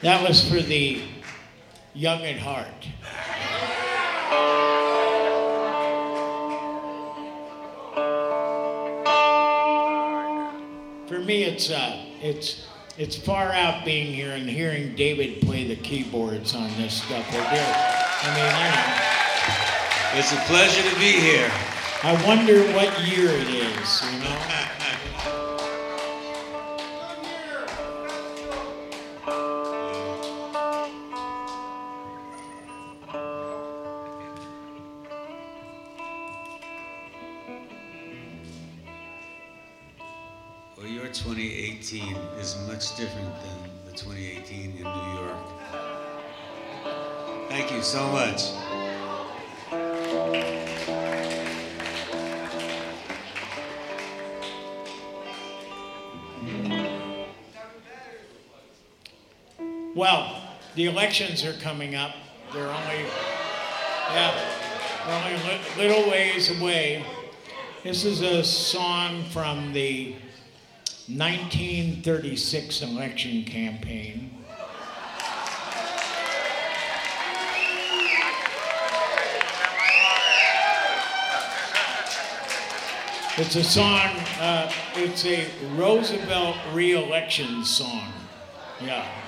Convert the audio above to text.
That was for the young at heart. For me, it's far out being here and hearing David play the keyboards on this stuff. It's a pleasure to be here. I wonder what year it is, you know? Well, your 2018 is much different than the 2018 in New York. Thank you so much. Well, the elections are coming up. They're only a little ways away. This is a song from the 1936 election campaign. It's a song, it's a Roosevelt re-election song. Yeah.